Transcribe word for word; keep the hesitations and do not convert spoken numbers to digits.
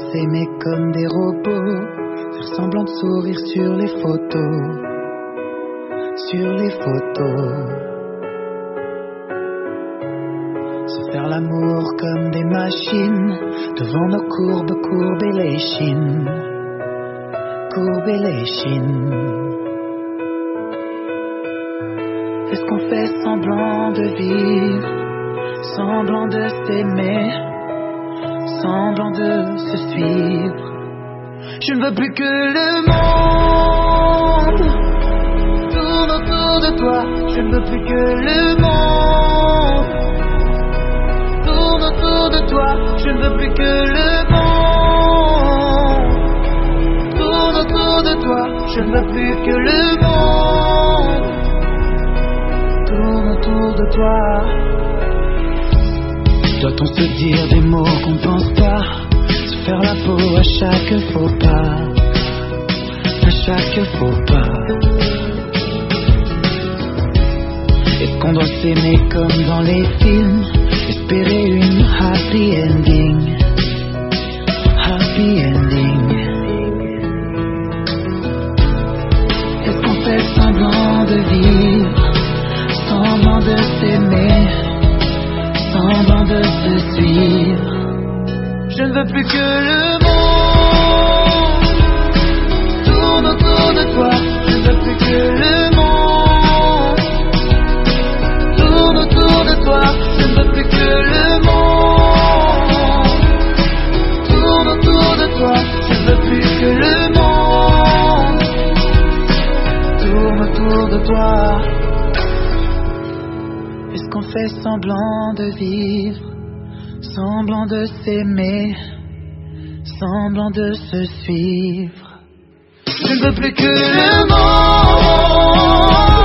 s'aimer comme des robots, faire semblant de sourire sur les photos, sur les photos. Se faire l'amour comme des machines, devant nos courbes, courber les chines, courber les chines. Est-ce qu'on fait semblant de vivre, semblant de s'aimer, semblant de se suivre? Je ne veux plus que le monde tourne autour de toi. Je ne veux plus que le monde tourne autour de toi. Je ne veux plus que le monde tourne autour de toi. Je ne veux plus que le monde tourne autour de toi. Doit-on se dire des mots qu'on pense pas, se faire la peau à chaque faux pas, à chaque faux pas? Est-ce qu'on doit s'aimer comme dans les films, espérer une happy ending, happy ending? Est-ce qu'on fait semblant de vivre, semblant de s'aimer, semblant de se suivre? Je ne veux plus que le monde tourne autour de toi. Je ne veux plus que le monde tourne autour de toi. Je ne veux plus que le monde tourne autour de toi. Je ne veux plus que le monde tourne autour de toi. Est-ce qu'on fait semblant de vivre, semblant de s'aimer, semblant de se suivre? Je ne veux plus que le monde